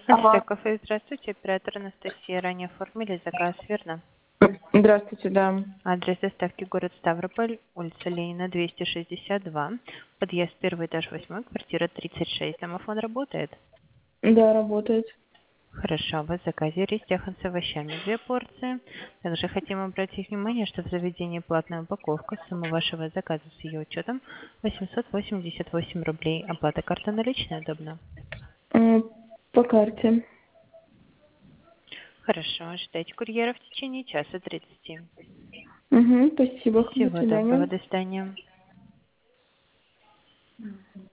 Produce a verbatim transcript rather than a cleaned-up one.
Ага. Кафе, здравствуйте, оператор Анастасия. Ранее оформили заказ, верно? Здравствуйте, да. Адрес доставки город Ставрополь, улица Ленина, двести шестьдесят два, подъезд первый этаж восьмой, квартира тридцать шесть. Домофон работает? Да, работает. Хорошо, у вас в заказе рис Тихон с овощами, две порции. Также хотим обратить внимание, что в заведении платная упаковка. Сумма вашего заказа с ее учетом восемьсот восемьдесят восемь рублей. Оплата карта наличная удобна? М, По карте. Хорошо, ожидайте курьера в течение часа тридцати. Угу, спасибо. До Всего доброго, свидания. до свидания.